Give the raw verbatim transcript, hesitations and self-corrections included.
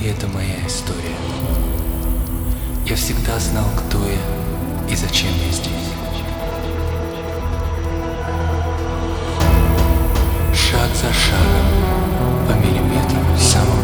это моя история. Я всегда знал, кто я и зачем я здесь. Шаг за шагом, по миллиметру самого